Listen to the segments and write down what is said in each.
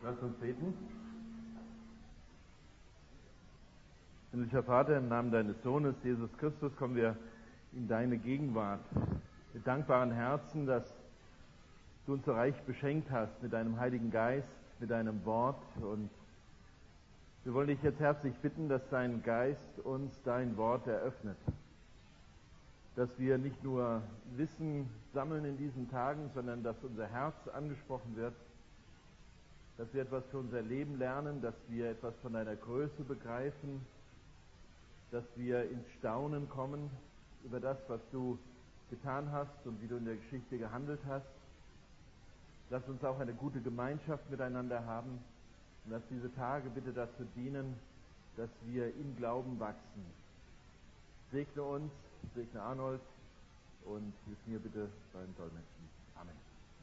Lass uns beten. Himmlischer Vater, im Namen deines Sohnes, Jesus Christus, kommen wir in deine Gegenwart mit dankbaren Herzen, dass du uns so reich beschenkt hast mit deinem Heiligen Geist, mit deinem Wort. Und wir wollen dich jetzt herzlich bitten, dass dein Geist uns dein Wort eröffnet. Dass wir nicht nur Wissen sammeln in diesen Tagen, sondern dass unser Herz angesprochen wird, dass wir etwas für unser Leben lernen, dass wir etwas von deiner Größe begreifen, dass wir ins Staunen kommen über das, was du getan hast und wie du in der Geschichte gehandelt hast. Lass uns auch eine gute Gemeinschaft miteinander haben und lass diese Tage bitte dazu dienen, dass wir im Glauben wachsen. Segne uns, segne Arnold und hilf mir bitte beim Dolmetschen. Amen.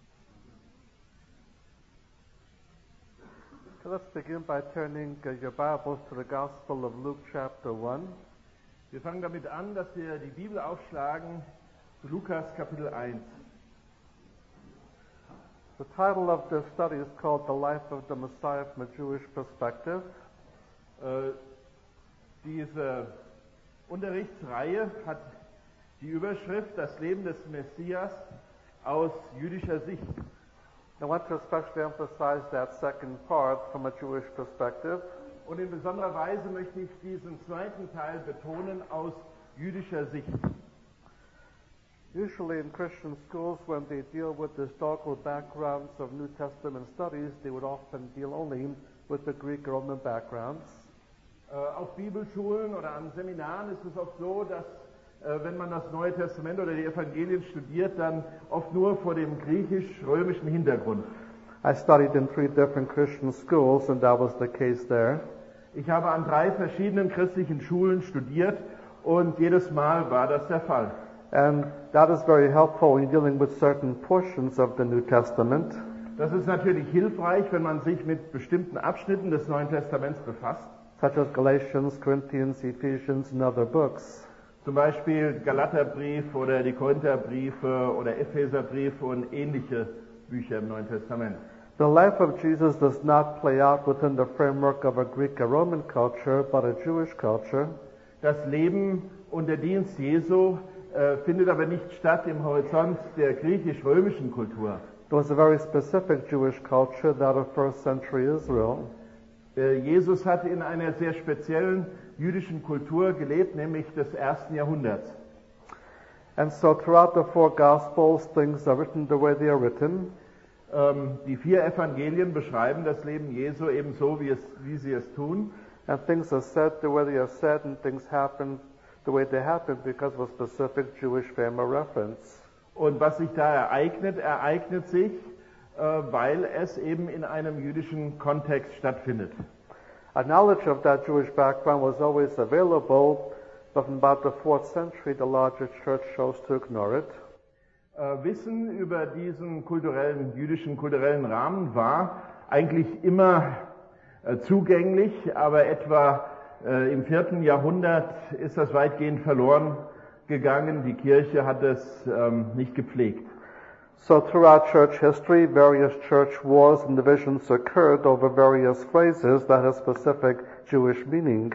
So let's begin by turning your Bibles to the Gospel of Luke chapter 1. Wir fangen damit an, dass wir die Bibel aufschlagen zu Lukas Kapitel 1. The title of this study is called The Life of the Messiah from a Jewish Perspective. Diese Unterrichtsreihe hat die Überschrift Das Leben des Messias aus jüdischer Sicht. I want to especially emphasize that second part from a Jewish perspective. Und in besonderer Weise möchte ich diesen zweiten Teil betonen aus jüdischer Sicht. Usually in Christian schools, when they deal with the historical backgrounds of New Testament studies, they would often deal only with the Greek or Roman backgrounds. Auf Bibelschulen oder an Seminaren ist es oft so, dass wenn man das Neue Testament oder die Evangelien studiert, dann oft nur vor dem griechisch-römischen Hintergrund. I studied in 3 different Christian schools, and that was the case there. Ich habe an 3 verschiedenen christlichen Schulen studiert und jedes Mal war das der Fall. And that is very helpful in dealing with certain portions of the New Testament. Das ist natürlich hilfreich, wenn man sich mit bestimmten Abschnitten des Neuen Testaments befasst. Such as Galatians, Corinthians, Ephesians, and other books. Zum Beispiel Galaterbrief oder die Korintherbriefe oder Epheserbriefe und ähnliche Bücher im Neuen Testament. The life of Jesus does not play out within the framework of a Greek or Roman culture, but a Jewish culture. Das Leben und der Dienst Jesu findet aber nicht statt im Horizont der griechisch-römischen Kultur. There was a very specific Jewish culture, that of first century Israel. Jesus hat in einer sehr speziellen jüdischen Kultur gelebt, nämlich des 1. Jahrhunderts. And so throughout the 4 Gospels, things are written the way they are written. Die 4 Evangelien beschreiben das Leben Jesu ebenso, wie sie es tun. And things are said the way they are said, and things happen the way they happen because of a specific Jewish frame of reference. Und was sich da ereignet sich, weil es eben in einem jüdischen Kontext stattfindet. A knowledge of that Jewish background was always available, but from about the 4th century, the larger church chose to ignore it. Wissen über diesen jüdischen kulturellen Rahmen war eigentlich immer zugänglich, aber etwa im 4. Jahrhundert ist das weitgehend verloren gegangen. Die Kirche hat es nicht gepflegt. So throughout church history, various church wars and divisions occurred over various phrases that have specific Jewish meaning.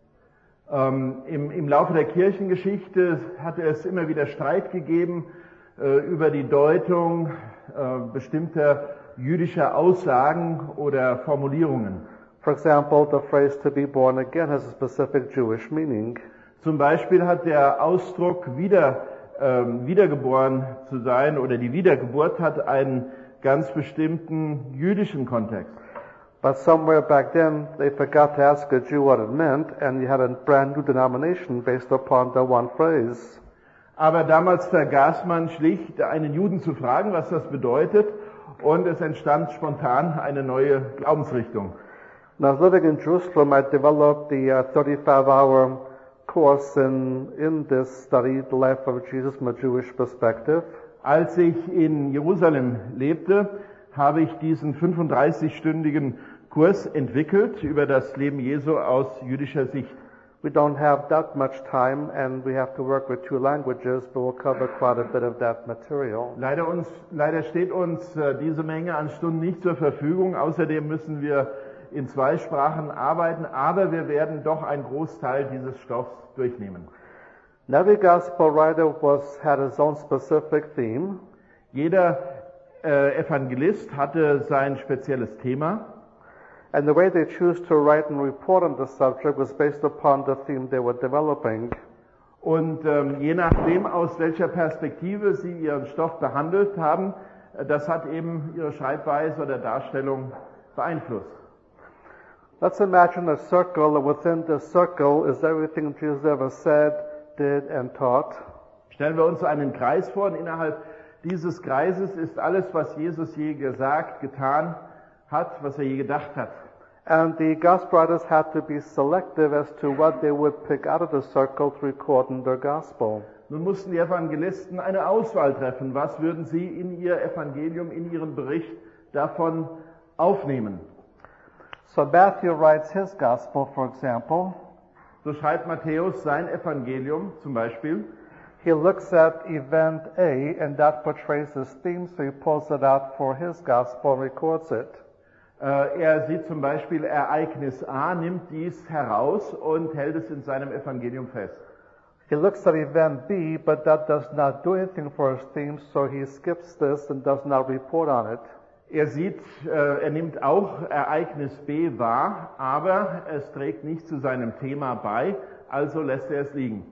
Im Laufe der Kirchengeschichte hatte es immer wieder Streit gegeben über die Deutung bestimmter jüdischer Aussagen oder Formulierungen. For example, the phrase to be born again has a specific Jewish meaning. Zum Beispiel hat der Ausdruck wiedergeboren zu sein oder die Wiedergeburt hat einen ganz bestimmten jüdischen Kontext. But somewhere back then, they forgot to ask a Jew what it meant, and you had a brand new denomination based upon the one phrase. Aber damals vergaß man schlicht, einen Juden zu fragen, was das bedeutet, und es entstand spontan eine neue Glaubensrichtung. When I was living in Jerusalem, I developed the 35-hour course in this study, The Life of Jesus from a Jewish Perspective. Als ich in Jerusalem lebte, habe ich diesen 35-stündigen Kurs entwickelt über das Leben Jesu aus jüdischer Sicht. We don't have that much time, and we have to work with 2 languages, but we'll cover quite a bit of that material. Leider steht uns diese Menge an Stunden nicht zur Verfügung. Außerdem müssen wir in 2 Sprachen arbeiten, aber wir werden doch einen Großteil dieses Stoffs durchnehmen. Every gospel writer had his own specific theme. Jeder Evangelist hatte sein spezielles Thema. And the way they choose to write and report on the subject was based upon the theme they were developing. Und je nachdem, aus welcher Perspektive sie ihren Stoff behandelt haben, das hat eben ihre Schreibweise oder Darstellung beeinflusst. Let's imagine a circle, and within the circle is everything Jesus ever said, did, and taught. Stellen wir uns so einen Kreis vor, und innerhalb dieses Kreises ist alles, was Jesus je gesagt, getan hat, was er je gedacht hat. And the gospel writers had to be selective as to what they would pick out of the circle to record in their gospel. Nun mussten die Evangelisten eine Auswahl treffen. Was würden sie in ihr Evangelium, in ihren Bericht davon aufnehmen? So Matthew writes his gospel, for example. So schreibt Matthäus sein Evangelium zum Beispiel. He looks at event A, and that portrays his theme, so he pulls it out for his gospel and records it. Er sieht zum Beispiel Ereignis A, nimmt dies heraus und hält es in seinem Evangelium fest. He looks at event B, but that does not do anything for his theme, so he skips this and does not report on it. Er nimmt auch Ereignis B wahr, aber es trägt nicht zu seinem Thema bei, also lässt er es liegen.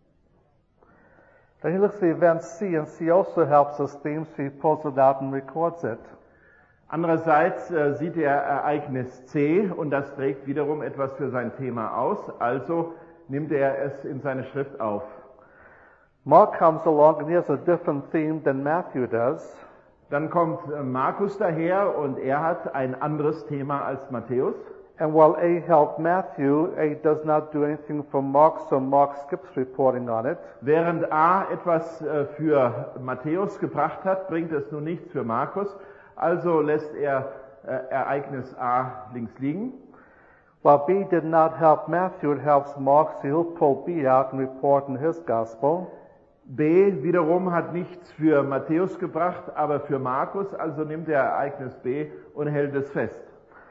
Then he looks at event C, and C also helps his theme, so he pulls it out and records it. Andererseits sieht er Ereignis C und das trägt wiederum etwas für sein Thema aus, also nimmt er es in seine Schrift auf. Mark comes along and he has a different theme than Matthew does. Dann kommt Markus daher und er hat ein anderes Thema als Matthäus. And while A helped Matthew, A does not do anything for Mark, so Mark skips reporting on it. Während A etwas für Matthäus gebracht hat, bringt es nun nichts für Markus, also lässt er Ereignis A links liegen. While B did not help Matthew, it helps Mark, so he'll pull B out and report in his gospel. B wiederum hat nichts für Matthäus gebracht, aber für Markus, also nimmt er Ereignis B und hält es fest.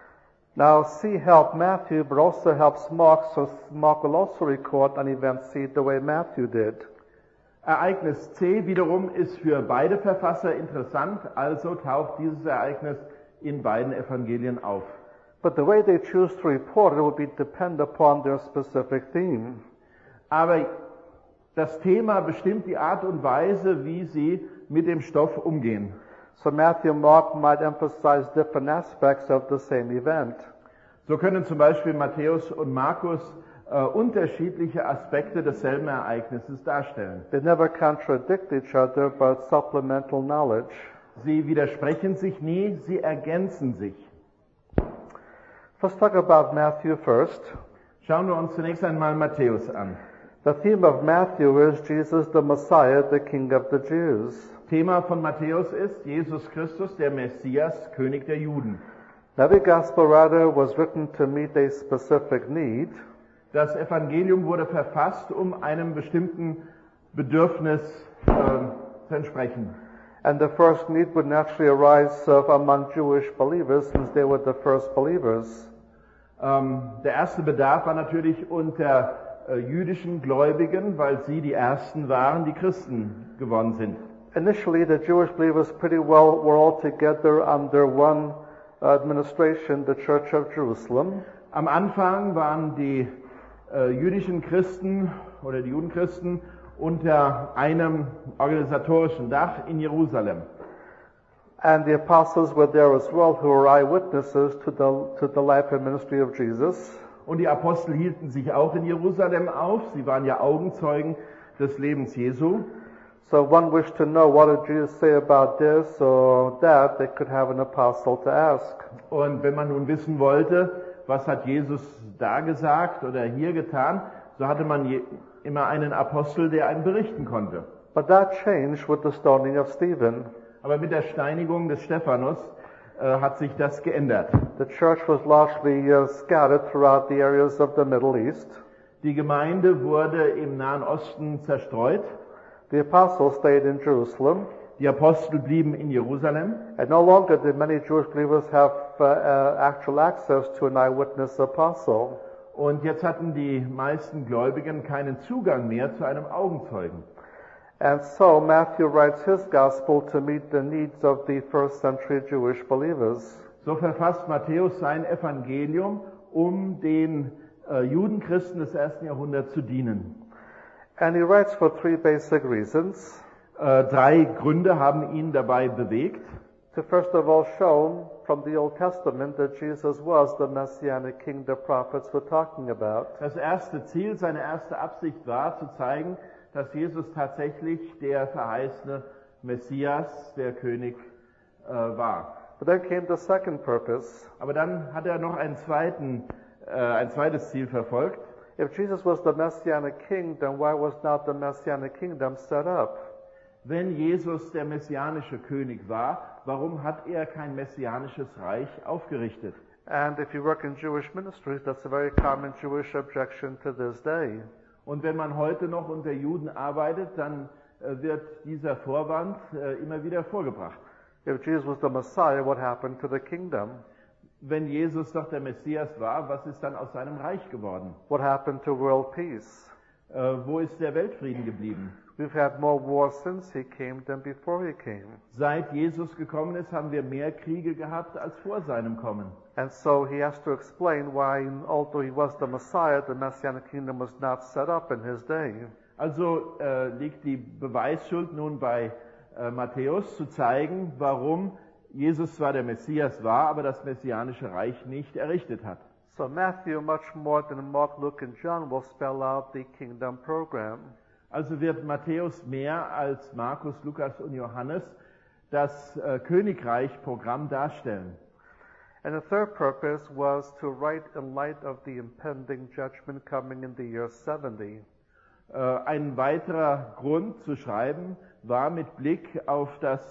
Now C helped Matthew, but also helps Mark, so Mark will also record on event C the way Matthew did. Ereignis C wiederum ist für beide Verfasser interessant, also taucht dieses Ereignis in beiden Evangelien auf. But the way they choose to report it will be depend upon their specific theme. Aber das Thema bestimmt die Art und Weise, wie sie mit dem Stoff umgehen. So Matthew and Mark might emphasize different aspects of the same event. So können zum Beispiel Matthäus und Markus unterschiedliche Aspekte desselben Ereignisses darstellen. They never contradict each other, but supplemental knowledge. Sie widersprechen sich nie, sie ergänzen sich. Let's talk about Matthew first. Schauen wir uns zunächst einmal Matthäus an. The theme of Matthew is Jesus the Messiah, the King of the Jews. Thema von Matthäus ist Jesus Christus, der Messias, König der Juden. Every gospel writer was written to meet a specific need. Das Evangelium wurde verfasst, um einem bestimmten Bedürfnis zu entsprechen. And the first need would naturally arise among Jewish believers, since they were the first believers. Der erste Bedarf war natürlich unter jüdischen Gläubigen, weil sie die ersten waren, die Christen geworden sind. Initially, the Jewish believers were all together under one administration, the Church of Jerusalem. Am Anfang waren die jüdischen Christen oder die Judenchristen unter einem organisatorischen Dach in Jerusalem. And the apostles were there as well, who were eyewitnesses to the life and ministry of Jesus. Und die Apostel hielten sich auch in Jerusalem auf. Sie waren ja Augenzeugen des Lebens Jesu. So one wished to know what did Jesus say about this or that, they could have an apostle to ask. Und wenn man nun wissen wollte, was hat Jesus da gesagt oder hier getan, so hatte man immer einen Apostel, der einem berichten konnte. But that changed with the stoning of Stephen. Aber mit der Steinigung des Stephanus hat sich das geändert. The church was largely scattered throughout the areas of the Middle East. Die Gemeinde wurde im Nahen Osten zerstreut. The apostles stayed in Jerusalem, Die Apostel blieben in Jerusalem. and no longer did many Jewish believers have actual access to an eyewitness apostle. Und jetzt hatten die meisten Gläubigen keinen Zugang mehr zu einem Augenzeugen. And so Matthew writes his gospel to meet the needs of the first century Jewish believers. So verfasst Matthäus sein Evangelium, um den Judenchristen des 1. Jahrhunderts zu dienen. And he writes for three basic reasons. 3 Gründe haben ihn dabei bewegt. To first of all show from the Old Testament that Jesus was the Messianic King the prophets were talking about. Das erste Ziel, seine erste Absicht war, zu zeigen, dass Jesus tatsächlich der verheißene Messias, der König war. But then came the second purpose. Aber dann hat er noch ein zweites Ziel verfolgt. If Jesus was the Messianic King, then why was not the Messianic kingdom set up? Wenn Jesus der messianische König war, warum hat er kein messianisches Reich aufgerichtet? And if you work in Jewish ministries, that's a very common Jewish objection to this day. Und wenn man heute noch unter Juden arbeitet, dann wird dieser Vorwand immer wieder vorgebracht. If Jesus was the Messiah, what happened to the kingdom? Wenn Jesus doch der Messias war, was ist dann aus seinem Reich geworden? What happened to world peace? Wo ist der Weltfrieden geblieben? We've had more wars since he came than before he came. Seit Jesus gekommen ist, haben wir mehr Kriege gehabt als vor seinem Kommen. And so he has to explain why, although he was the Messiah, the Messianic kingdom was not set up in his day. Also liegt die Beweisschuld nun bei Matthäus, zu zeigen, warum Jesus zwar der Messias war, aber das messianische Reich nicht errichtet hat. So Matthew, much more than Mark, Luke, and John, will spell out the kingdom program. Also wird Matthäus mehr als Markus, Lukas und Johannes das Königreich-Programm darstellen. And the third purpose was to write in light of the impending judgment coming in the year 70. Ein weiterer Grund zu schreiben war mit Blick auf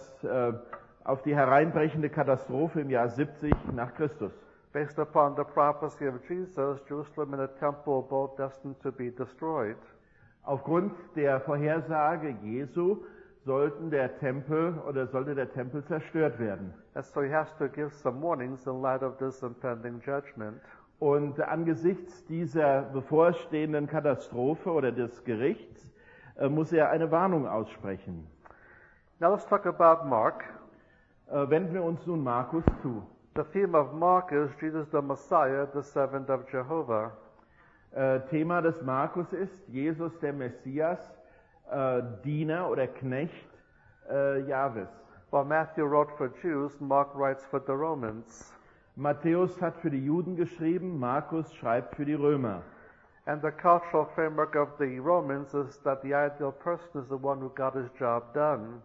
die hereinbrechende Katastrophe im Jahr 70 nach Christus. Based upon the prophecy of Jesus, Jerusalem and the temple are both destined to be destroyed. Aufgrund der Vorhersage Jesu sollte der Tempel zerstört werden. And so he has to give some warnings in light of this impending judgment. Und angesichts dieser bevorstehenden Katastrophe oder des Gerichts muss er eine Warnung aussprechen. Now let's talk about Mark. Wenden wir uns nun Markus zu. The theme of Mark is Jesus the Messiah, the servant of Jehovah. Thema des Markus ist Jesus der Messias, Diener oder Knecht Jahwes. While Matthew wrote for Jews, Mark writes for the Romans. Matthäus hat für die Juden geschrieben, Markus schreibt für die Römer. And the cultural framework of the Romans is that the ideal person is the one who got his job done.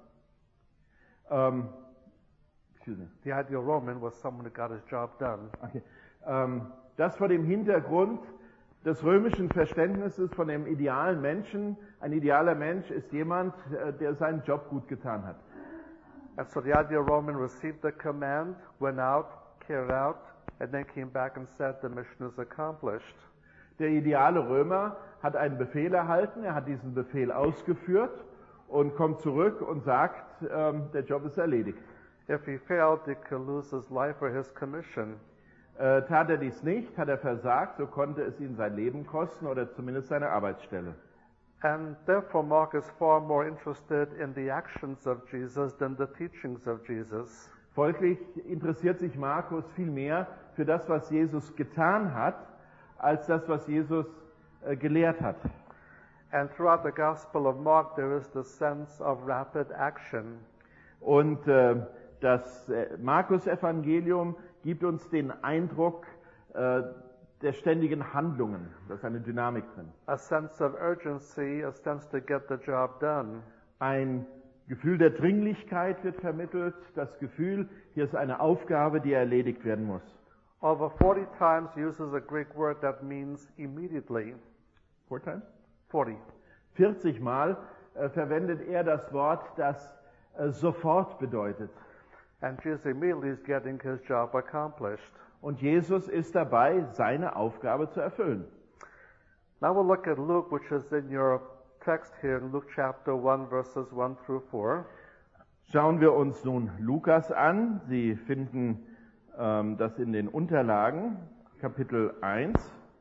The ideal Roman was someone who got his job done. Okay. Das vor dem Hintergrund des römischen Verständnisses von dem idealen Menschen. Ein idealer Mensch ist jemand, der seinen Job gut getan hat. And so the ideal Roman received the command, went out, carried out, and then came back and said the mission is accomplished. Der ideale Römer hat einen Befehl erhalten, er hat diesen Befehl ausgeführt und kommt zurück und sagt, der Job ist erledigt. If he failed, he could lose his life or his commission. Tat er dies nicht, hat er versagt, so konnte es ihn sein Leben kosten oder zumindest seine Arbeitsstelle. And therefore Mark is far more interested in the actions of Jesus than the teachings of Jesus. Folglich interessiert sich Markus viel mehr für das, was Jesus getan hat, als das, was Jesus gelehrt hat. And throughout the Gospel of Mark there is the sense of rapid action. Und das Markus-Evangelium gibt uns den Eindruck der ständigen Handlungen. Da ist eine Dynamik drin. A sense of urgency, a sense to get the job done. Ein Gefühl der Dringlichkeit wird vermittelt, das Gefühl, hier ist eine Aufgabe, die erledigt werden muss. Over 40 times he uses a Greek word that means immediately. 4 times? 40. 40 Mal verwendet er das Wort, das sofort bedeutet. And Jesus immediately is getting his job accomplished. Und Jesus ist dabei, seine Aufgabe zu erfüllen. Now we'll look at Luke, which is in your text here in Luke chapter 1, verses 1 through 4. Schauen wir uns nun Lukas an. Sie finden das in den Unterlagen, Kapitel 1.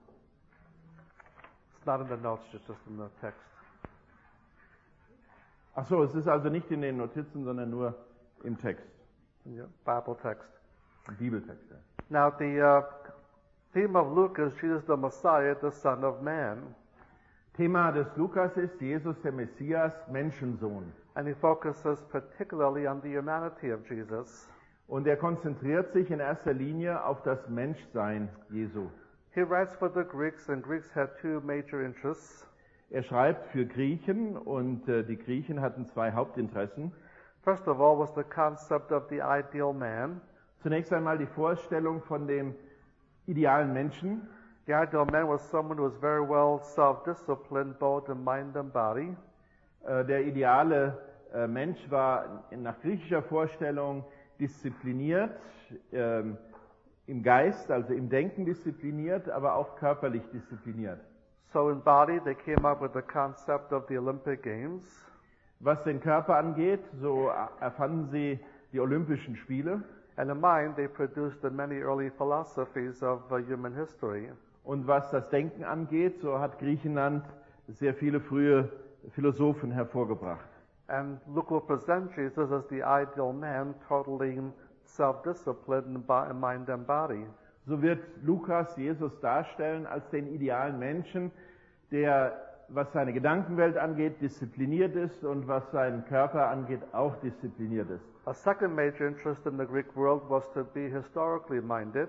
It's not in the notes, it's just in the text. Ach so, es ist also nicht in den Notizen, sondern nur im Text, In your Bible text. im Bibeltext. Ja. Now the theme of Luke is Jesus the Messiah, the Son of Man. Thema des Lukas ist Jesus der Messias, Menschensohn. And he focuses particularly on the humanity of Jesus. Und er konzentriert sich in erster Linie auf das Menschsein Jesu. He writes for the Greeks, and Greeks had two major interests. Er schreibt für Griechen und die Griechen hatten zwei Hauptinteressen. First of all was the concept of the ideal man. Zunächst einmal die Vorstellung von dem idealen Menschen. The ideal man was someone who was very well self-disciplined, both in mind and body. Der ideale Mensch war nach griechischer Vorstellung diszipliniert, im Geist, also im Denken diszipliniert, aber auch körperlich diszipliniert. So in body, they came up with the concept of the Olympic Games. Was den Körper angeht, so erfanden sie die Olympischen Spiele. And in mind, they produced the many early philosophies of human history. Und was das Denken angeht, so hat Griechenland sehr viele frühe Philosophen hervorgebracht. And Luke will present Jesus as the ideal man, totally self-disciplined in mind and body. So wird Lukas Jesus darstellen als den idealen Menschen, der, was seine Gedankenwelt angeht, diszipliniert ist und was seinen Körper angeht, auch diszipliniert ist. A second major interest in the Greek world was to be historically minded.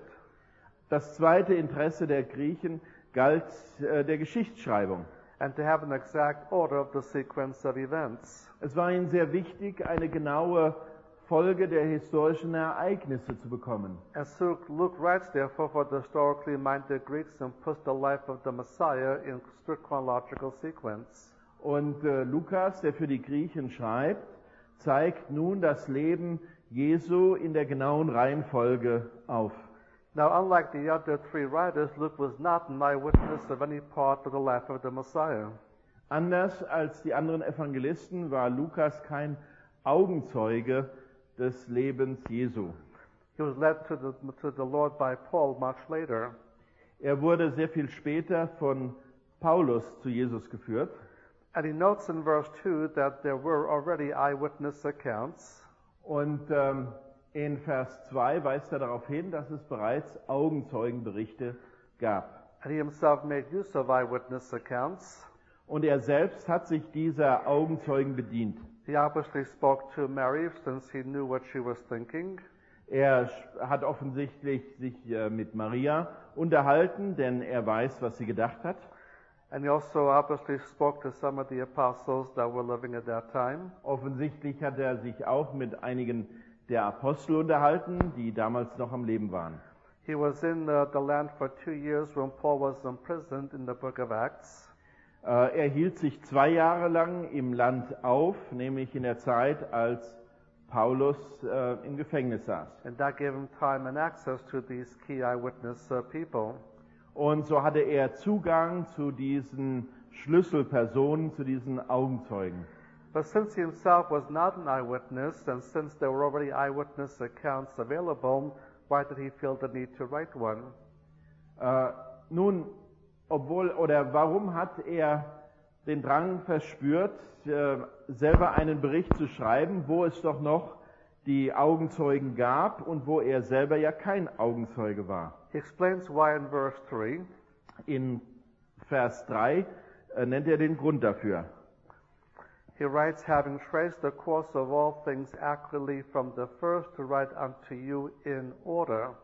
Das zweite Interesse der Griechen galt der Geschichtsschreibung. And to have an exact order of the sequence of events. Es war ihnen sehr wichtig, eine genaue Folge der historischen Ereignisse zu bekommen. And so Luke writes, therefore, for the historically minded Greeks and puts the life of the Messiah in strict chronological sequence. Und Lukas, der für die Griechen schreibt, zeigt nun das Leben Jesu in der genauen Reihenfolge auf. Now, unlike the other three writers, Luke was not an eyewitness of any part of the life of the Messiah. Anders als die anderen Evangelisten war Lukas kein Augenzeuge des Lebens Jesu. He was led to the Lord by Paul much later. Er wurde sehr viel später von Paulus zu Jesus geführt. And he notes in verse 2 that there were already eyewitness accounts. Und in Vers 2 weist er darauf hin, dass es bereits Augenzeugenberichte gab. And he himself made use of eyewitness accounts. Und er selbst hat sich dieser Augenzeugen bedient. He obviously spoke to Mary since he knew what she was thinking. Er hat offensichtlich sich mit Maria unterhalten, denn er weiß, was sie gedacht hat. And he also obviously spoke to some of the apostles that were living at that time. Offensichtlich hat er sich auch mit einigen der Apostel unterhalten, die damals noch am Leben waren. He was in the land for 2 years when Paul was imprisoned in the book of Acts. Er hielt sich 2 Jahre lang im Land auf, nämlich in der Zeit, als Paulus im Gefängnis saß. And that gave him time and access to these key eyewitness people. Und so hatte er Zugang zu diesen Schlüsselpersonen, zu diesen Augenzeugen. But since he himself was not an eyewitness, and since there were already eyewitness accounts available, why did he feel the need to write one? Warum hat er den Drang verspürt, selber einen Bericht zu schreiben, wo es doch noch die Augenzeugen gab und wo er selber ja kein Augenzeuge war? He explains why in verse 3. In Vers 3 nennt er den Grund dafür. He writes, having traced the course of all things accurately from the first to write unto you in order.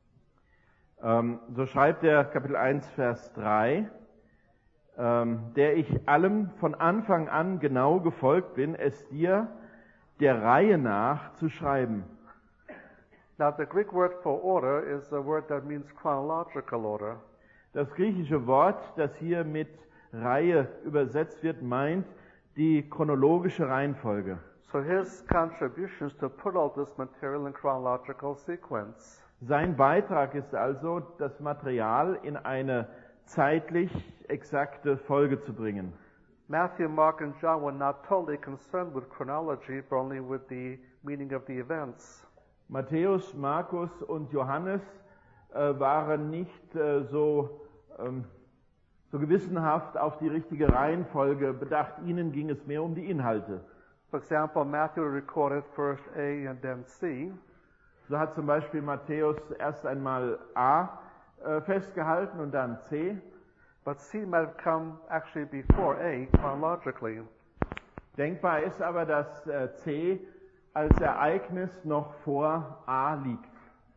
So schreibt er Kapitel 1, Vers 3, der ich allem von Anfang an genau gefolgt bin, es dir der Reihe nach zu schreiben. Now the Greek word for order is a word that means chronological order. Das griechische Wort, das hier mit Reihe übersetzt wird, meint die chronologische Reihenfolge. So his contribution is to put all this material in chronological sequence. Sein Beitrag ist also, das Material in eine zeitlich exakte Folge zu bringen. Matthew, Mark, and John were not totally concerned with chronology, but only with the meaning of the events. Matthäus, Markus und Johannes waren nicht so gewissenhaft auf die richtige Reihenfolge bedacht. Ihnen ging es mehr um die Inhalte. For example, Matthew recorded first A and then C. So hat zum Beispiel Matthäus erst einmal A festgehalten und dann C. But C might have come actually before A chronologically. Denkbar ist aber, dass C als Ereignis noch vor A liegt.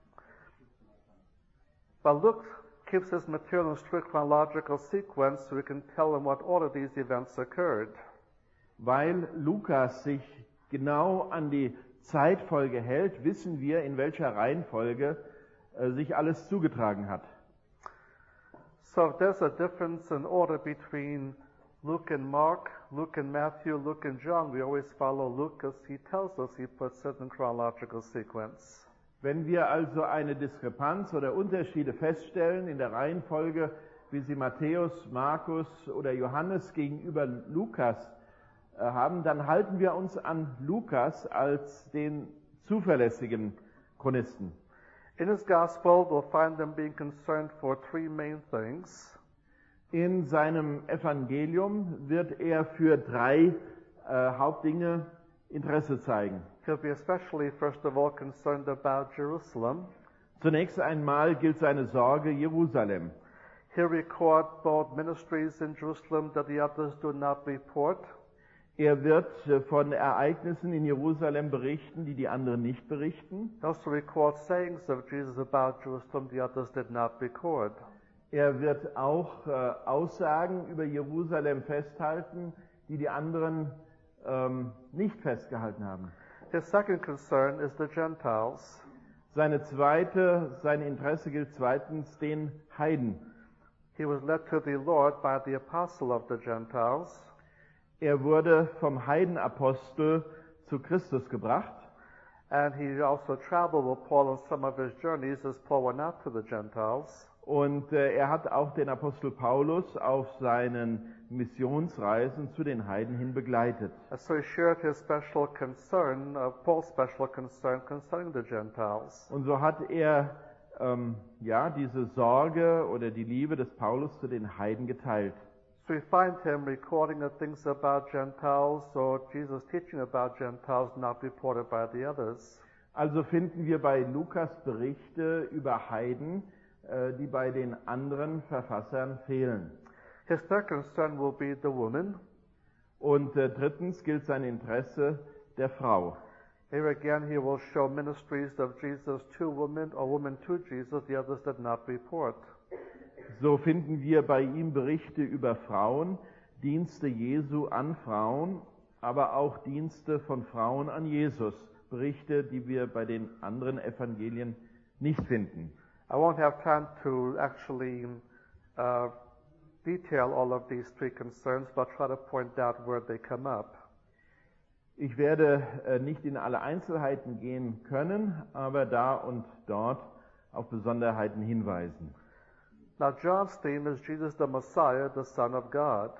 But Luke keeps his material in strict chronological sequence so we can tell in what order these events occurred. Weil Lukas sich genau an die Zeitfolge hält, wissen wir, in welcher Reihenfolge sich alles zugetragen hat. So if there's a difference in order between Luke and Mark, Luke and Matthew, Luke and John, we always follow Luke as he tells us he puts it in chronological sequence. Wenn wir also eine Diskrepanz oder Unterschiede feststellen in der Reihenfolge, wie sie Matthäus, Markus oder Johannes gegenüber Lukas haben, dann halten wir uns an Lukas als den zuverlässigen Chronisten. In his gospel, we'll find them being concerned for three main things. In seinem Evangelium wird er für drei Hauptdinge Interesse zeigen. He'll be especially, first of all, concerned about Jerusalem. Zunächst einmal gilt seine Sorge Jerusalem. He'll record both ministries in Jerusalem that the others do not report. Er wird von Ereignissen in Jerusalem berichten, die die anderen nicht berichten. He also records sayings of Jesus about Jerusalem the others did not record. Er wird auch Aussagen über Jerusalem festhalten, die die anderen nicht festgehalten haben. His second concern is the Gentiles. Sein Interesse gilt zweitens den Heiden. He was led to the Lord by the apostle of the Gentiles. Er wurde vom Heidenapostel zu Christus gebracht. And he also traveled with Paul on some of his journeys as Paul went out to the Gentiles. Und er hat auch den Apostel Paulus auf seinen Missionsreisen zu den Heiden hin begleitet. And so he shared his special concern, Paul's special concern concerning the Gentiles. Und so hat er diese Sorge oder die Liebe des Paulus zu den Heiden geteilt. So we find him recording the things about Gentiles, or Jesus teaching about Gentiles not reported by the others. Also finden wir bei Lukas Berichte über Heiden, die bei den anderen Verfassern fehlen. His third concern will be the woman. Und drittens gilt sein Interesse der Frau. Here again he will show ministries of Jesus to women, or women to Jesus, the others did not report. So finden wir bei ihm Berichte über Frauen, Dienste Jesu an Frauen, aber auch Dienste von Frauen an Jesus. Berichte, die wir bei den anderen Evangelien nicht finden. I won't have time to actually detail all of these three concerns, but try to point out where they come up. Ich werde nicht in alle Einzelheiten gehen können, aber da und dort auf Besonderheiten hinweisen. Now John's theme is Jesus the Messiah, the Son of God.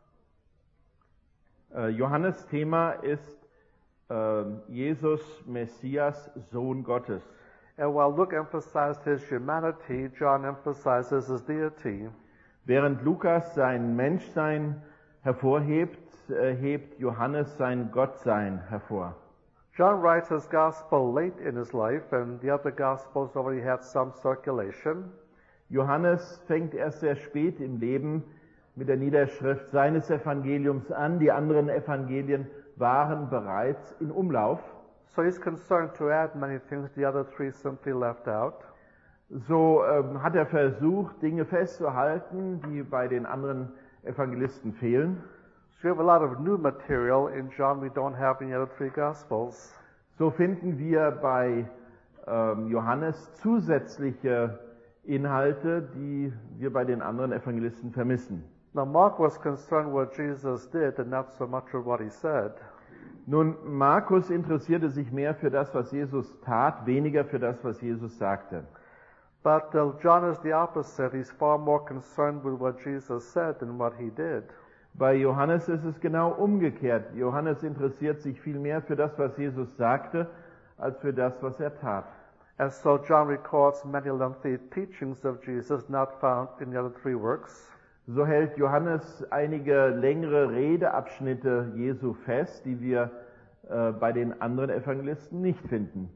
Johannes Thema ist Jesus Messias, Sohn Gottes. And while Luke emphasized his humanity, John emphasizes his deity. Während Lukas sein Menschsein hervorhebt, hebt Johannes sein Gottsein hervor. John writes his gospel late in his life, and the other gospels already had some circulation. Johannes fängt erst sehr spät im Leben mit der Niederschrift seines Evangeliums an. Die anderen Evangelien waren bereits in Umlauf. So he's concerned to add many things the other three simply left out. So hat er versucht, Dinge festzuhalten, die bei den anderen Evangelisten fehlen. So we have a lot of new material in John we don't have in the other three Gospels. So finden wir bei Johannes zusätzliche Inhalte, die wir bei den anderen Evangelisten vermissen. Now Mark was concerned what Jesus did and not so much with what he said. Nun, Markus interessierte sich mehr für das, was Jesus tat, weniger für das, was Jesus sagte. But John is the opposite. He's far more concerned with what Jesus said than what he did. Bei Johannes ist es genau umgekehrt. Johannes interessiert sich viel mehr für das, was Jesus sagte, als für das, was er tat. And so John records many lengthy teachings of Jesus not found in the other three works. So hält Johannes einige längere Redeabschnitte Jesu fest, die wir bei den anderen Evangelisten nicht finden.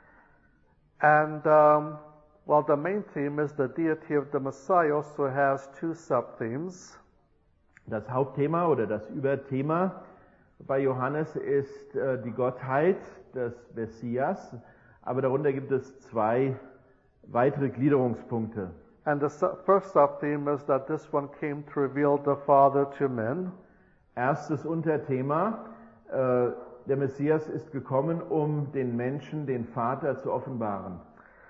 And while the main theme is the deity of the Messiah, also has two sub-themes. Das Hauptthema oder das Überthema bei Johannes ist die Gottheit des Messias, aber darunter gibt es zwei weitere Gliederungspunkte. And the first sub-theme is that this one came to reveal the Father to men. Erstes Unterthema, der Messias ist gekommen, um den Menschen den Vater zu offenbaren.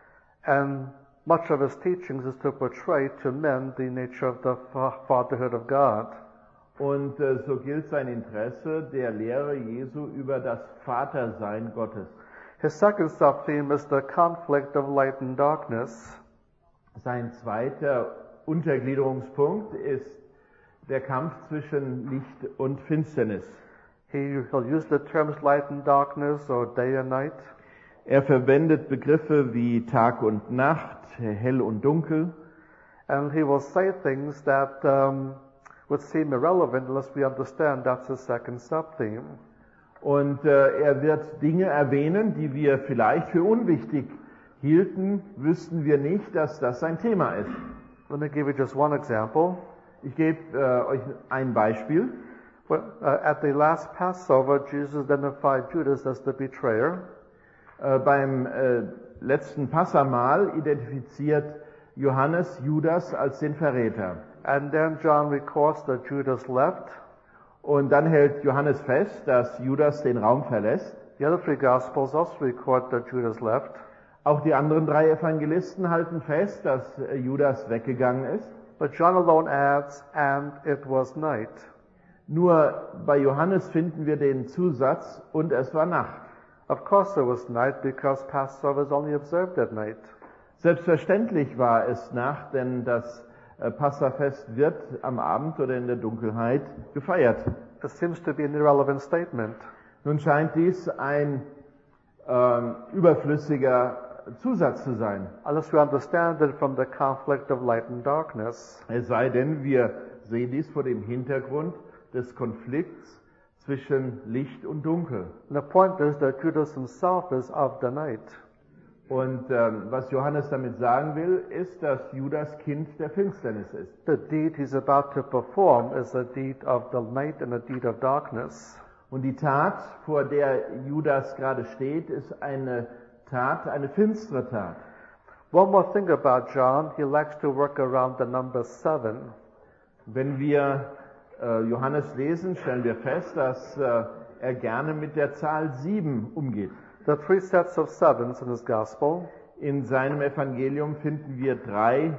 And much of his teachings is to portray to men the nature of the fatherhood of God. Und so gilt sein Interesse der Lehre Jesu über das Vatersein Gottes. His second sub-theme is the conflict of light and darkness. Sein zweiter Untergliederungspunkt ist der Kampf zwischen Licht und Finsternis. He'll use the terms light and darkness or day and night. Er verwendet Begriffe wie Tag und Nacht, hell und dunkel. And he will say things that would seem irrelevant unless we understand that's his second sub-theme. Und er wird Dinge erwähnen, die wir vielleicht für unwichtig hielten, wüssten wir nicht, dass das sein Thema ist. Let me give you just one example. Ich gebe euch ein Beispiel. Well, at the last Passover, Jesus identified Judas as the betrayer. Beim letzten Passamahl identifiziert Johannes Judas als den Verräter. And then John records that Judas left. Und dann hält Johannes fest, dass Judas den Raum verlässt. The other three Gospels also record that Judas left. Auch die anderen drei Evangelisten halten fest, dass Judas weggegangen ist. But John alone adds, and it was night. Nur bei Johannes finden wir den Zusatz, und es war Nacht. Of course it was night because Passover is only observed at night. Selbstverständlich war es Nacht, denn das Passafest wird am Abend oder in der Dunkelheit gefeiert. It seems to be an irrelevant statement. Nun scheint dies ein überflüssiger Zusatz zu sein. Unless we understand it from the conflict of light and darkness. Es sei denn, wir sehen dies vor dem Hintergrund des Konflikts zwischen Licht und Dunkel. And the point is that Judas himself is of the night. Und was Johannes damit sagen will, ist, dass Judas Kind der Finsternis ist. The deed he's about to perform is a deed of the night and a deed of darkness. Und die Tat, vor der Judas gerade steht, ist eine Tat, eine finstere Tat. One more thing about John, he likes to work around the number 7. Wenn wir Johannes lesen, stellen wir fest, dass er gerne mit der Zahl 7 umgeht. There are 3 sets of 7s in his gospel. In seinem Evangelium finden wir drei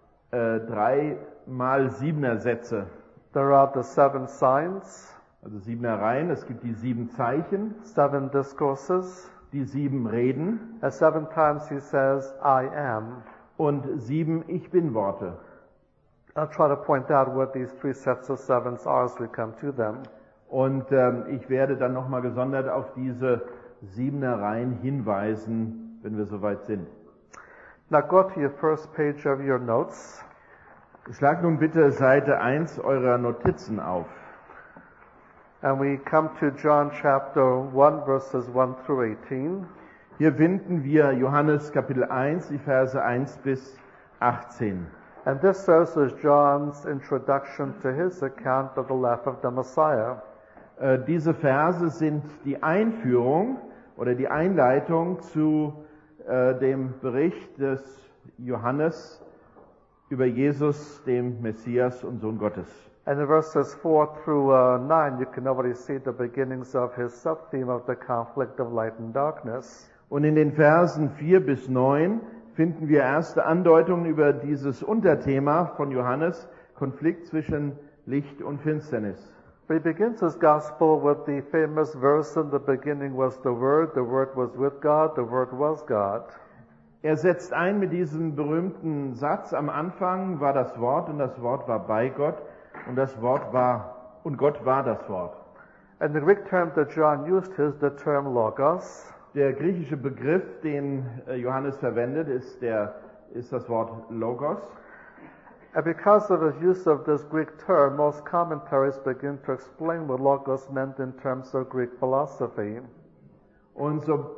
mal 7er Sätze. There are the 7 signs, Also 7er Reihen, es gibt die 7 Zeichen, 7 discourses, die 7 Reden and 7 times he says, I am. und 7 Ich bin Worte. I'll try to point out what these 3 sets of 7s are as we come to them. Und ich werde dann nochmal gesondert auf diese 7er Reihen hinweisen, wenn wir soweit sind. Now go to your first page of your notes. Schlag nun bitte Seite 1 eurer Notizen auf. And we come to John chapter 1 verses 1 through 18. Hier finden wir Johannes Kapitel 1, die Verse 1 bis 18. And this serves as John's introduction to his account of the life of the Messiah. Diese Verse sind die Einführung oder die Einleitung zu dem Bericht des Johannes über Jesus, dem Messias und Sohn Gottes. And in verses 4 through 9, you can already see the beginnings of his sub-theme of the conflict of light and darkness. Und in den Versen 4 bis 9 finden wir erste Andeutungen über dieses Unterthema von Johannes, Konflikt zwischen Licht und Finsternis. But he begins his gospel with the famous verse, in the beginning was the Word was with God, the Word was God. Er setzt ein mit diesem berühmten Satz: Am Anfang war das Wort und das Wort war bei Gott und Gott war das Wort. And the Greek term that John used is the term logos. Der griechische Begriff, den Johannes verwendet, ist das Wort Logos. And because of his use of this Greek term, most commentaries begin to explain what logos meant in terms of Greek philosophy. Und so,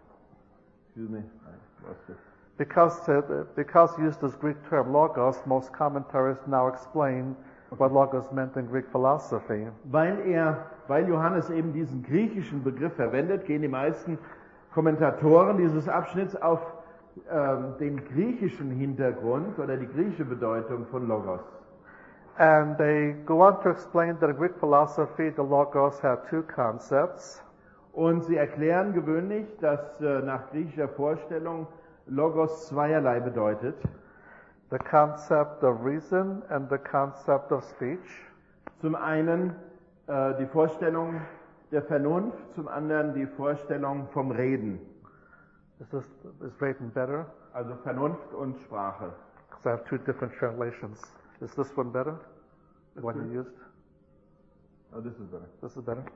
Because he used this Greek term logos, most commentaries now explain what logos meant in Greek philosophy. Weil Johannes eben diesen griechischen Begriff verwendet, gehen die meisten Kommentatoren dieses Abschnitts auf den griechischen Hintergrund oder die griechische Bedeutung von Logos. And they go on to explain that in Greek philosophy the logos had two concepts. Und sie erklären gewöhnlich, dass nach griechischer Vorstellung Logos zweierlei bedeutet. The concept of reason and the concept of speech. Zum einen die Vorstellung der Vernunft, zum anderen die Vorstellung vom Reden. Is Reden better? Also Vernunft und Sprache. Because I have two different translations. Is this one better? The one you used? Oh, this is better. This is better.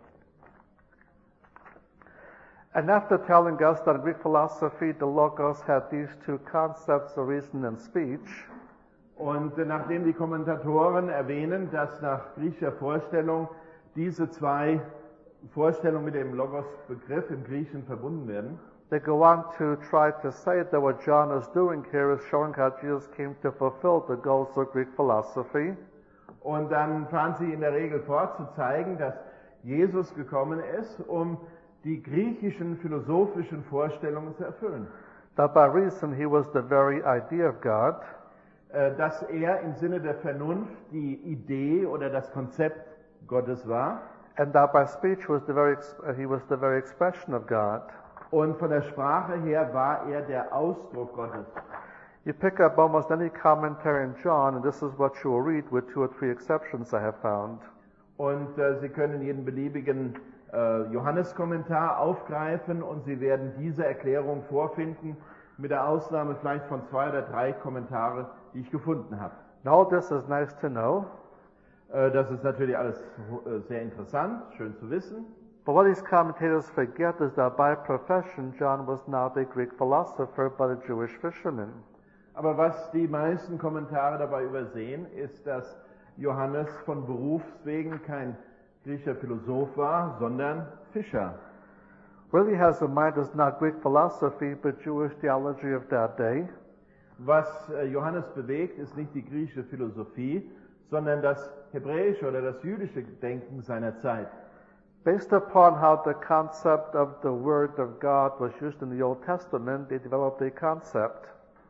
And after telling us that in Greek philosophy the logos had these two concepts of reason and speech, und nachdem die Kommentatoren erwähnen, dass nach griechischer Vorstellung diese zwei Vorstellungen mit dem Logos-Begriff im Griechischen verbunden werden, they go on to try to say that what John is doing here is showing how Jesus came to fulfill the goals of Greek philosophy. Und dann fahren sie in der Regel fort zu zeigen, dass Jesus gekommen ist, um die griechischen philosophischen Vorstellungen zu erfüllen. That by reason he was the very idea of God. Dass er im Sinne der Vernunft die Idee oder das Konzept Gottes war. And that by speech he was the very expression of God. Und von der Sprache her war er der Ausdruck Gottes. You pick up almost any commentary in John, and this is what you will read, with 2 or 3 exceptions I have found. Und Sie können jeden beliebigen Johannes-Kommentar aufgreifen und Sie werden diese Erklärung vorfinden, mit der Ausnahme vielleicht von 2 oder 3 Kommentare, die ich gefunden habe. All this is nice to know. Das ist natürlich alles sehr interessant, schön zu wissen. But what these commentators forget is that by profession John was not a Greek philosopher but a Jewish fisherman. Aber was die meisten Kommentare dabei übersehen, ist, dass Johannes von Berufswegen kein griechischer Philosoph war, sondern Fischer. What he has in mind is not Greek philosophy but Jewish theology of that day. Was Johannes bewegt, ist nicht die griechische Philosophie, sondern das hebräische oder das jüdische Denken seiner Zeit. Based upon how the concept of the Word of God was used in the Old Testament, they developed a concept.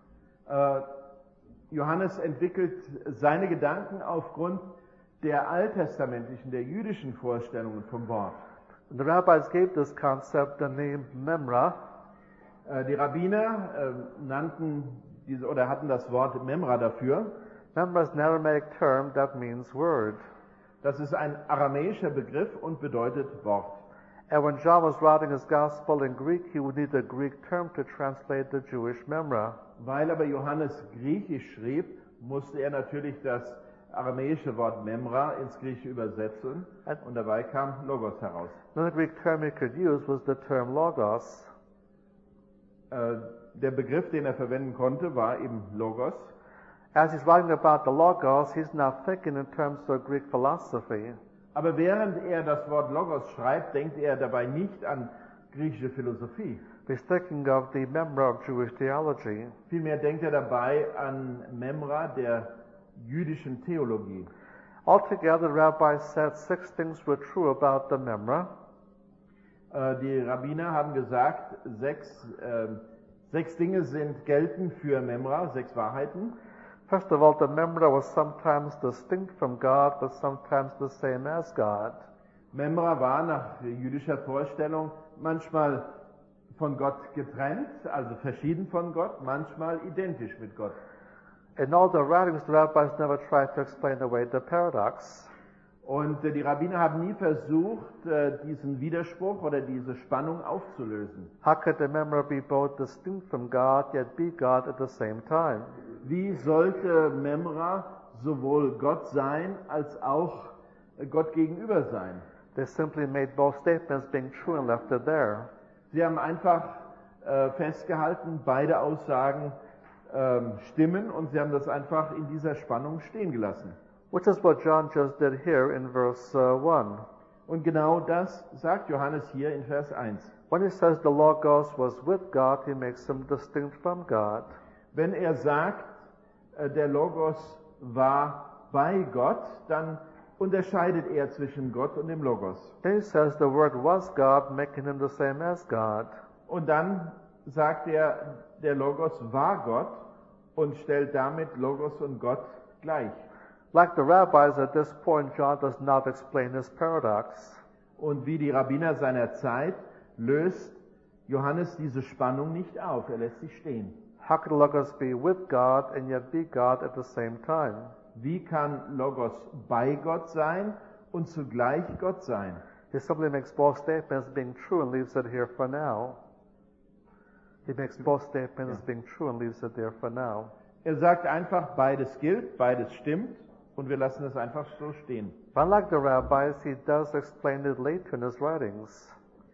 Johannes entwickelt seine Gedanken aufgrund der alttestamentlichen, der jüdischen Vorstellungen vom Wort. The rabbis gave this concept the name Memra. Die Rabbiner hatten das Wort Memra dafür. Memra is an Aramaic term that means word. Das ist ein aramäischer Begriff und bedeutet Wort. And when John was writing his gospel in Greek, he would need a Greek term to translate the Jewish Memra. Weil aber Johannes Griechisch schrieb, musste er natürlich das aramäische Wort Memra ins Griechische übersetzen und dabei kam Logos heraus. Another Greek term he could use was the term Logos. Der Begriff, den er verwenden konnte, war eben Logos. As he's writing about the Logos, he's not thinking in terms of Greek philosophy. Aber während er das Wort Logos schreibt, denkt er dabei nicht an griechische Philosophie. He's thinking of the Memra of Jewish theology. Vielmehr denkt er dabei an Memra der jüdischen Theologie. Altogether, the rabbis said 6 things were true about the Memra. Die Rabbiner haben gesagt, 6 Dinge gelten für Memra, 6 Wahrheiten. First of all, the Memra was sometimes distinct from God, but sometimes the same as God. Memra war nach jüdischer Vorstellung manchmal von Gott getrennt, also verschieden von Gott, manchmal identisch mit Gott. In all the writings, the rabbis never tried to explain away the paradox. Und die Rabbiner haben nie versucht, diesen Widerspruch oder diese Spannung aufzulösen. How could the Memra be both distinct from God yet be God at the same time? Wie sollte Memra sowohl Gott sein, als auch Gott gegenüber sein? They simply made both statements being true and left it there. Sie haben einfach festgehalten, beide Aussagen stimmen, und sie haben das einfach in dieser Spannung stehen gelassen. Which is what John just did here in verse 1. Und genau das sagt Johannes hier in Vers 1. When he says the Logos was with God, he makes him distinct from God. Wenn er sagt, der Logos war bei Gott, dann unterscheidet er zwischen Gott und dem Logos. Then he says the Word was God, making him the same as God. Und dann sagt er, der Logos war Gott und stellt damit Logos und Gott gleich. Like the rabbis at this point, John does not explain his paradox. Und wie die Rabbiner seiner Zeit löst Johannes diese Spannung nicht auf, er lässt sie stehen. How could Logos be with God and yet be God at the same time? Wie kann Logos bei Gott sein und zugleich Gott sein? He simply makes both statements being true and leaves it here for now. He makes both statements being true and leaves it there for now. Er sagt einfach, beides gilt, beides stimmt, und wir lassen es einfach so stehen. Unlike the rabbis, he does explain it later in his writings.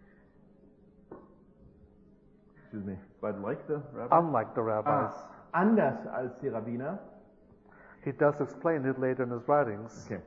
Excuse me, but like the rabbis? Unlike the rabbis. Anders als die Rabbiner. He does explain it later in his writings. Okay.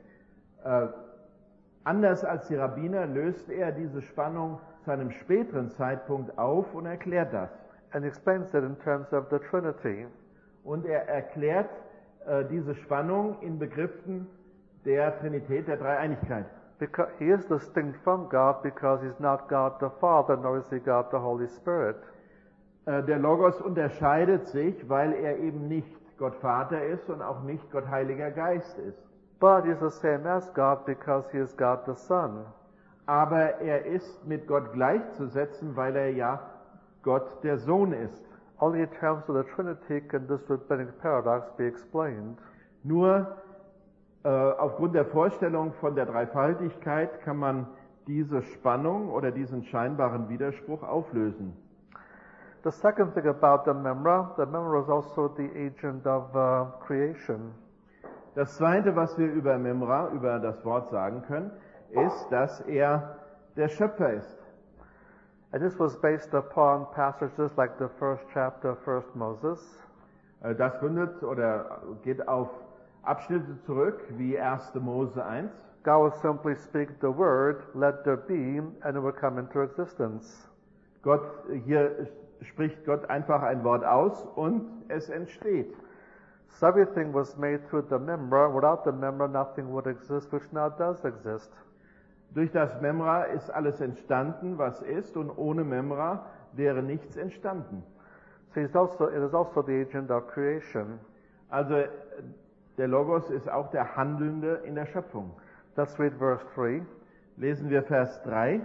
Anders als die Rabbiner löst er diese Spannung zu einem späteren Zeitpunkt auf und erklärt das. And he explains it in terms of the Trinity. Und er erklärt diese Spannung in Begriffen der Trinität, der Dreieinigkeit. Because he is distinct from God because he's not God the Father, nor is he God the Holy Spirit. Der Logos unterscheidet sich, weil er eben nicht Gott Vater ist und auch nicht Gott Heiliger Geist ist. But he's the same as God because he is God the Son. Aber er ist mit Gott gleichzusetzen, weil er ja Gott der Sohn ist. Only in terms of the Trinity can this rabbinic paradox be explained. Nur aufgrund der Vorstellung von der Dreifaltigkeit kann man diese Spannung oder diesen scheinbaren Widerspruch auflösen. The second thing about the Memra is also the agent of creation. Das Zweite, was wir über Memra, über das Wort sagen können, ist, dass er der Schöpfer ist. And this was based upon passages like the first chapter of 1 Moses. Das gründet oder geht auf Abschnitte zurück, wie 1. Mose 1. God will simply speak the word, let there be, and it will come into existence. Hier spricht Gott einfach ein Wort aus und es entsteht. So everything was made through the Memra. Without the Memra, nothing would exist, which now does exist. Durch das Memra ist alles entstanden, was ist, und ohne Memra wäre nichts entstanden. So it is also the agent of creation. Also der Logos ist auch der Handelnde in der Schöpfung. Let's read verse 3. Lesen wir Vers 3.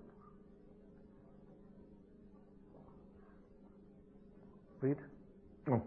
Read. Oh.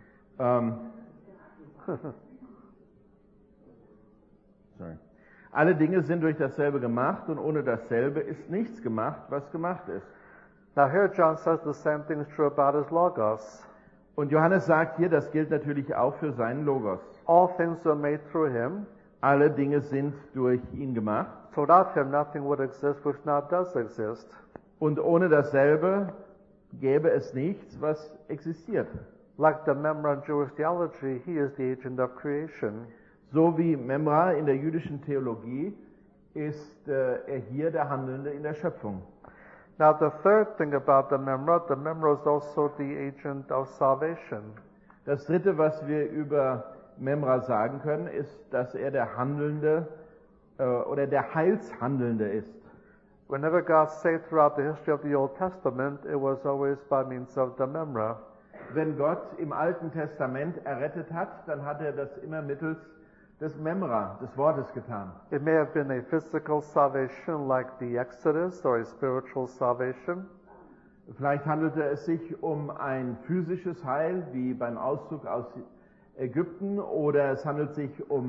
Sorry. Alle Dinge sind durch dasselbe gemacht, und ohne dasselbe ist nichts gemacht, was gemacht ist. Now here John says the same thing is true about his Logos. Und Johannes sagt hier, das gilt natürlich auch für seinen Logos. All things were made through him. Alle Dinge sind durch ihn gemacht. So without him nothing would exist which now does exist. Und ohne dasselbe gäbe es nichts, was existiert. Like the Memra in Jewish theology, he is the agent of creation. So wie Memra in der jüdischen Theologie ist er hier der Handelnde in der Schöpfung. Now the third thing about the Memra is also the agent of salvation. Das dritte, was wir über Memra sagen können, ist, dass er der Handelnde oder der Heilshandelnde ist. Whenever God saved throughout the history of the Old Testament, it was always by means of the Memra. Wenn Gott im Alten Testament errettet hat, dann hat er das immer mittels des Memra, des Wortes, getan. It may have been a physical salvation like the Exodus or a spiritual salvation. Vielleicht handelte es sich um ein physisches Heil, wie beim Auszug aus Ägypten, oder es handelt sich um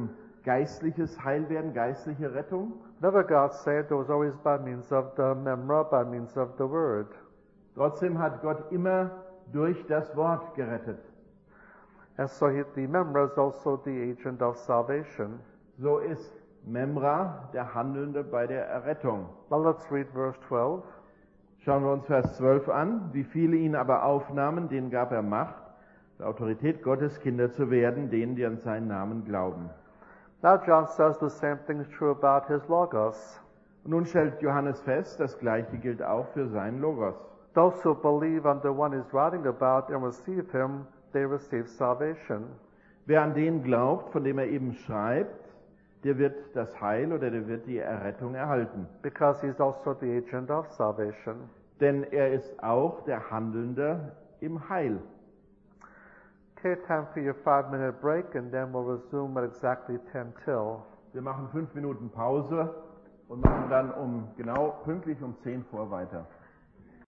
geistliches Heilwerden, geistliche Rettung. Never God saved, it was always by means of the memra, by means of the word. Trotzdem hat Gott immer durch das Wort gerettet. And so the memra is also the agent of salvation. So ist Memra der Handelnde bei der Errettung. Now let's read verse 12. Schauen wir uns Vers 12 an. Wie viele ihn aber aufnahmen, denen gab er Macht, der Autorität Gottes Kinder zu werden, denen, die an seinen Namen glauben. Now John says the same thing is true about his Logos. Und nun stellt Johannes fest, das Gleiche gilt auch für sein Logos. Those who believe on the one he's writing about and receive him, they receive salvation. Wer an den glaubt, von dem er eben schreibt, der wird das Heil oder der wird die Errettung erhalten. Because he's also the agent of salvation. Denn er ist auch der Handelnde im Heil. Okay, time for your 5-minute break and then we'll resume at exactly 10 till. Wir machen 5 Minuten Pause und machen dann genau pünktlich um 10 vor weiter.